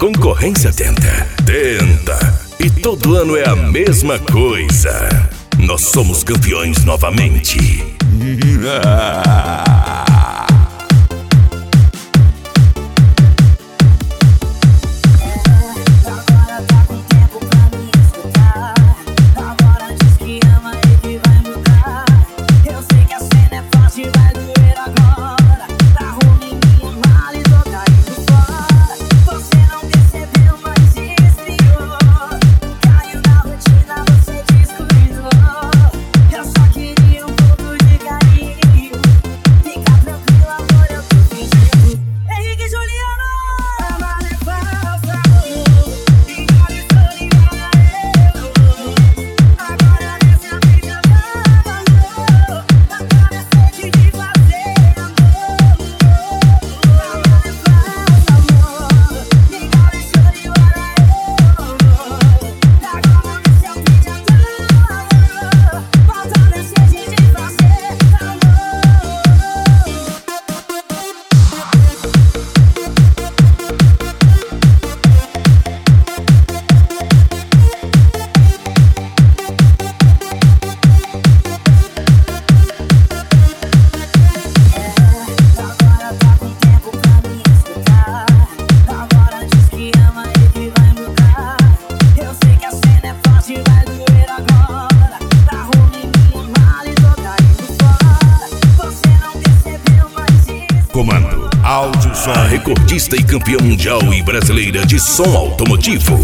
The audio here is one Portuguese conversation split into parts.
concorrência tenta. E todo ano é a mesma coisa. Nós somos campeões novamente. Comando, áudio, som, recordista e campeã mundial e brasileira de som automotivo.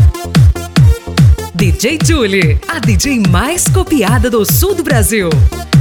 DJ Julie, a DJ mais copiada do sul do Brasil.